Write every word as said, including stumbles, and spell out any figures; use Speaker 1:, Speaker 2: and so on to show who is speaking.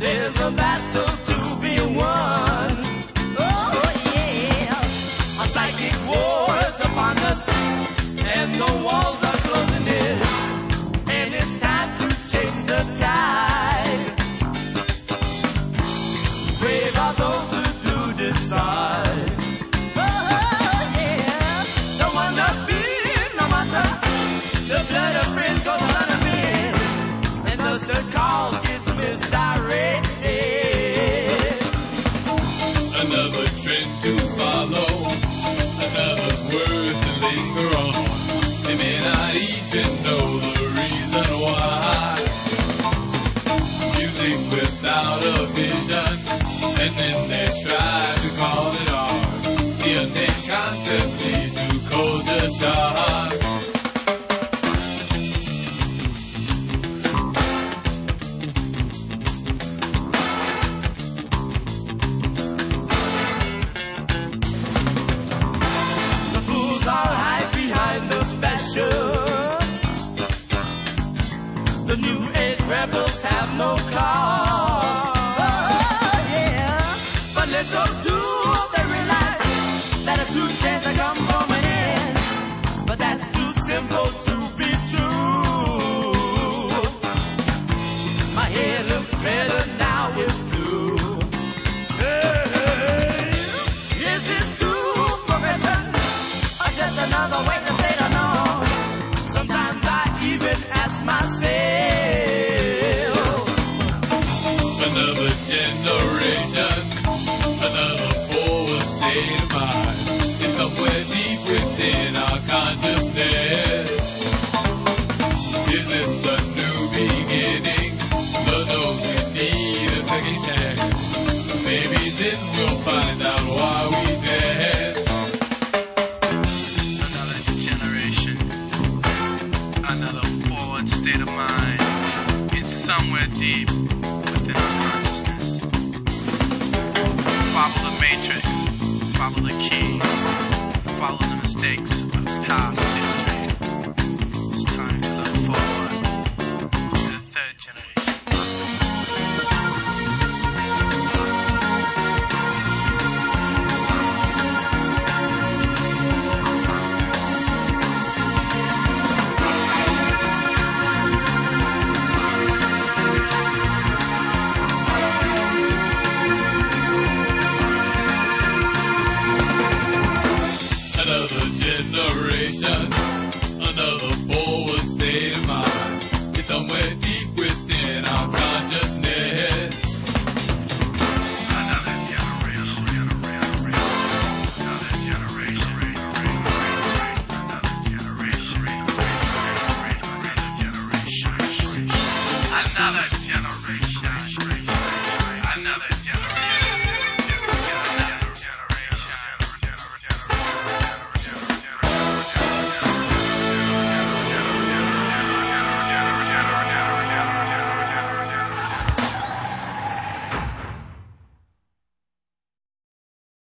Speaker 1: there's a battle to be won. Oh yeah, a psychic war is upon us, and the walls are closing in, and it's time to change the tide. Brave are those who do decide. Oh yeah, don't want to fear no matter the blood of friends goes running in, and thus the cause gets misdirected.
Speaker 2: Another trend to follow, another word to linger on. They may not even know the reason why. Music without a vision, and then they strive to call it art. The unnamed concept leads to culture shock.